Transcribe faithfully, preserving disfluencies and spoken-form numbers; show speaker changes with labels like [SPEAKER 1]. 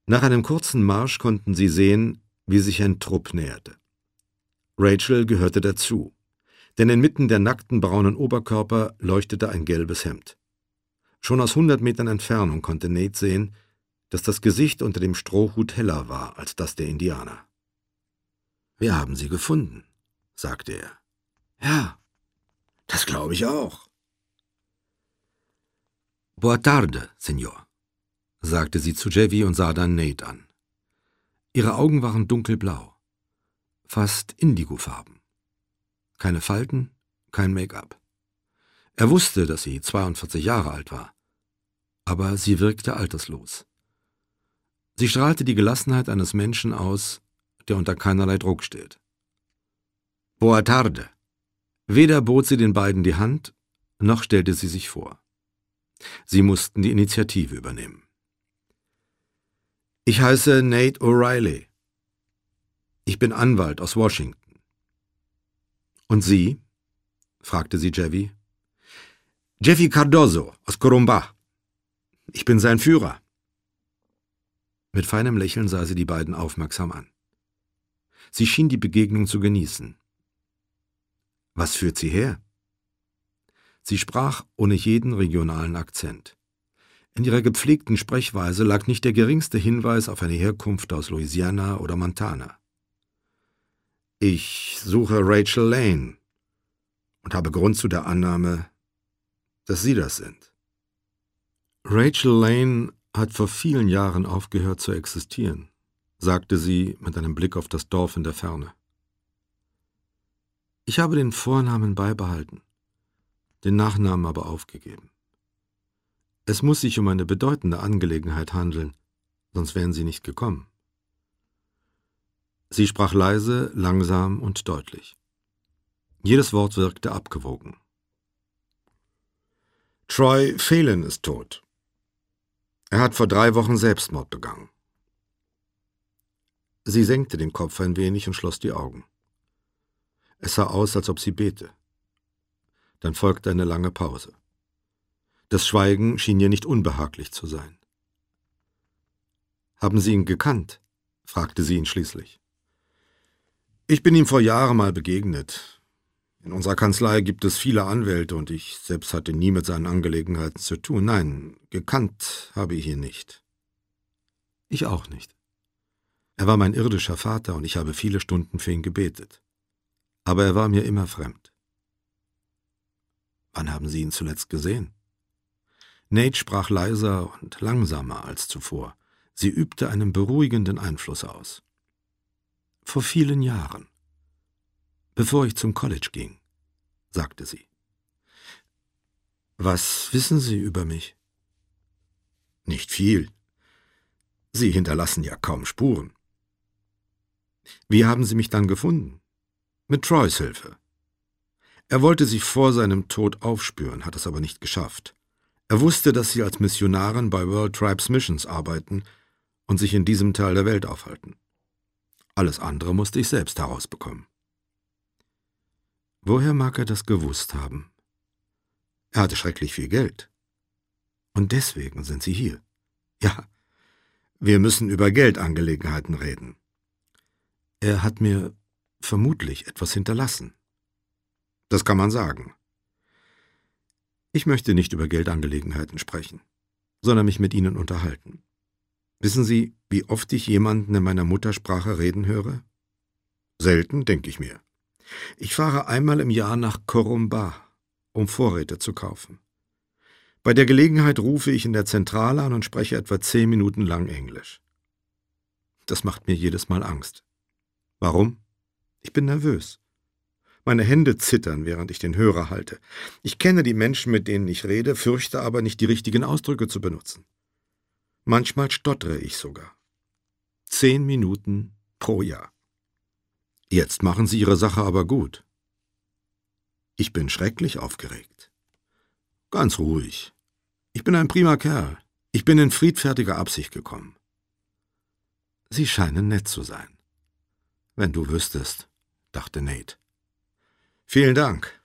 [SPEAKER 1] Nach einem kurzen Marsch konnten sie sehen, wie sich ein Trupp näherte. Rachel gehörte dazu, denn inmitten der nackten braunen Oberkörper leuchtete ein gelbes Hemd. Schon aus hundert Metern Entfernung konnte Nate sehen, dass das Gesicht unter dem Strohhut heller war als das der Indianer. »Wir haben sie gefunden«, sagte er. »Ja, das glaube ich auch.« »Boa tarde, Senor«, sagte sie zu Javi und sah dann Nate an. Ihre Augen waren dunkelblau, fast indigofarben. Keine Falten, kein Make-up. Er wusste, dass sie zweiundvierzig Jahre alt war, aber sie wirkte alterslos. Sie strahlte die Gelassenheit eines Menschen aus, der unter keinerlei Druck steht. »Boa tarde«. Weder bot sie den beiden die Hand, noch stellte sie sich vor. Sie mussten die Initiative übernehmen. »Ich heiße Nate O'Reilly. Ich bin Anwalt aus Washington.« »Und Sie?« fragte sie Javi. »Jeffy Cardozo aus Corumbá. Ich bin sein Führer.« Mit feinem Lächeln sah sie die beiden aufmerksam an. Sie schien die Begegnung zu genießen. »Was führt Sie her?« Sie sprach ohne jeden regionalen Akzent. In ihrer gepflegten Sprechweise lag nicht der geringste Hinweis auf eine Herkunft aus Louisiana oder Montana. »Ich suche Rachel Lane und habe Grund zu der Annahme, dass Sie das sind.« »Rachel Lane hat vor vielen Jahren aufgehört zu existieren«, sagte sie mit einem Blick auf das Dorf in der Ferne. »Ich habe den Vornamen beibehalten, den Nachnamen aber aufgegeben. Es muss sich um eine bedeutende Angelegenheit handeln, sonst wären Sie nicht gekommen.« Sie sprach leise, langsam und deutlich. Jedes Wort wirkte abgewogen. »Troy Phelan ist tot. Er hat vor drei Wochen Selbstmord begangen.« Sie senkte den Kopf ein wenig und schloss die Augen. Es sah aus, als ob sie bete. Dann folgte eine lange Pause. Das Schweigen schien ihr nicht unbehaglich zu sein. »Haben Sie ihn gekannt?« fragte sie ihn schließlich. »Ich bin ihm vor Jahren mal begegnet. In unserer Kanzlei gibt es viele Anwälte und ich selbst hatte nie mit seinen Angelegenheiten zu tun. Nein, gekannt habe ich ihn nicht.« »Ich auch nicht. Er war mein irdischer Vater und ich habe viele Stunden für ihn gebetet. Aber er war mir immer fremd.« »Wann haben Sie ihn zuletzt gesehen?« Nate sprach leiser und langsamer als zuvor. Sie übte einen beruhigenden Einfluss aus. »Vor vielen Jahren. Bevor ich zum College ging«, sagte sie. »Was wissen Sie über mich?« »Nicht viel. Sie hinterlassen ja kaum Spuren.« »Wie haben Sie mich dann gefunden?« »Mit Troys Hilfe. Er wollte sich vor seinem Tod aufspüren, hat es aber nicht geschafft. Er wusste, dass Sie als Missionarin bei World Tribes Missions arbeiten und sich in diesem Teil der Welt aufhalten. Alles andere musste ich selbst herausbekommen.« »Woher mag er das gewusst haben?« »Er hatte schrecklich viel Geld. Und deswegen sind Sie hier.« »Ja, wir müssen über Geldangelegenheiten reden.« »Er hat mir vermutlich etwas hinterlassen.« »Das kann man sagen.« »Ich möchte nicht über Geldangelegenheiten sprechen, sondern mich mit Ihnen unterhalten. Wissen Sie, wie oft ich jemanden in meiner Muttersprache reden höre?« »Selten, denke ich mir. Ich fahre einmal im Jahr nach Corumbá, um Vorräte zu kaufen. Bei der Gelegenheit rufe ich in der Zentrale an und spreche etwa zehn Minuten lang Englisch. Das macht mir jedes Mal Angst. Warum? Ich bin nervös. Meine Hände zittern, während ich den Hörer halte. Ich kenne die Menschen, mit denen ich rede, fürchte aber nicht, die richtigen Ausdrücke zu benutzen. Manchmal stottere ich sogar. Zehn Minuten pro Jahr. Jetzt machen Sie Ihre Sache aber gut.« »Ich bin schrecklich aufgeregt.« »Ganz ruhig. Ich bin ein prima Kerl. Ich bin in friedfertiger Absicht gekommen.« »Sie scheinen nett zu sein.« »Wenn du wüsstest«, dachte Nate. »Vielen Dank.